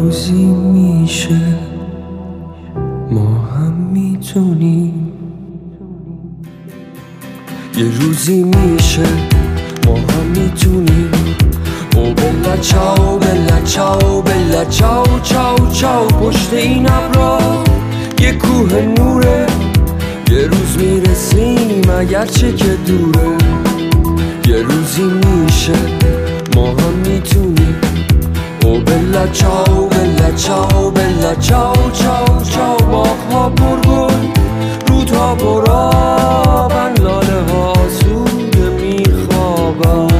روزی میشه ما هم میتونیم، یه روزی میشه ما هم میتونیم. او بلا چاو بلا چاو بلا چاو چاو چاو. پشت این ابرا یه کوه نوره، یه روز میرسیم اگرچه که دوره. یه روزی میشه ما هم میتونیم. او بلا چاو بلا چاو بلا چاو چاو چاو. باغ‌ها پرگل، رودها پرآبن، لاله ها آسوده میخوابن.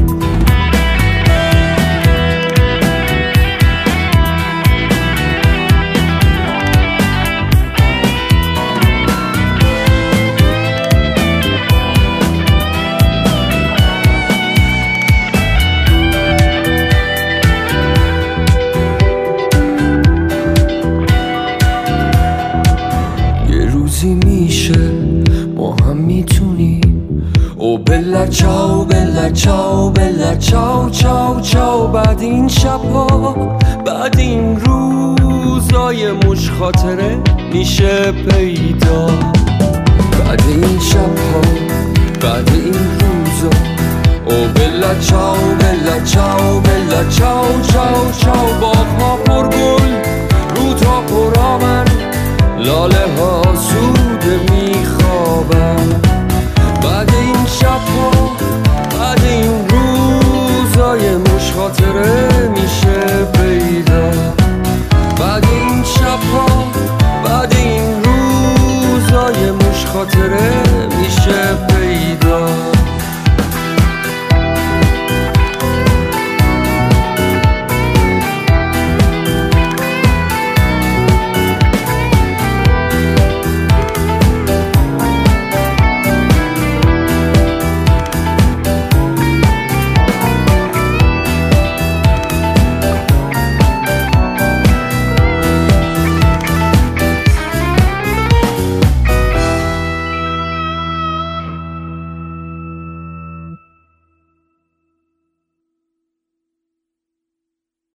میشه ما هم میتونیم. او بلا چاو بلا چاو بلا چاو چاو چاو. بعد این شبها، بعد این روزای مش خاطره میشه پیدا. بعد این شبها، بعد این روزا. او بلا چاو بلا چاو بلا چاو چاو چاو. باغ‌ها پرگل، رودها پرآمن، لاله ها سو